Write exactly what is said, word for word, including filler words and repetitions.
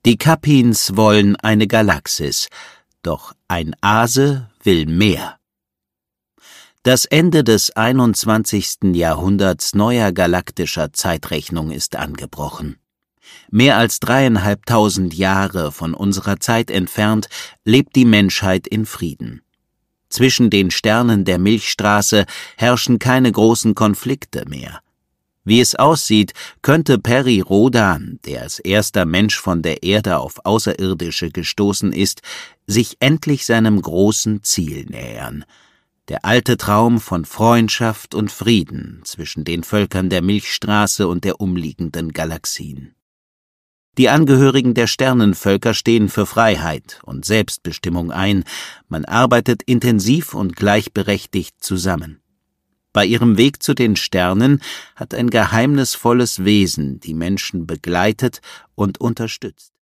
Die Kappins wollen eine Galaxis, doch ein Ase will mehr. Das Ende des einundzwanzigsten Jahrhunderts neuer galaktischer Zeitrechnung ist angebrochen. Mehr als dreieinhalbtausend Jahre von unserer Zeit entfernt lebt die Menschheit in Frieden. Zwischen den Sternen der Milchstraße herrschen keine großen Konflikte mehr. Wie es aussieht, könnte Peri Rhodan, der als erster Mensch von der Erde auf Außerirdische gestoßen ist, sich endlich seinem großen Ziel nähern. Der alte Traum von Freundschaft und Frieden zwischen den Völkern der Milchstraße und der umliegenden Galaxien. Die Angehörigen der Sternenvölker stehen für Freiheit und Selbstbestimmung ein, man arbeitet intensiv und gleichberechtigt zusammen. Bei ihrem Weg zu den Sternen hat ein geheimnisvolles Wesen die Menschen begleitet und unterstützt.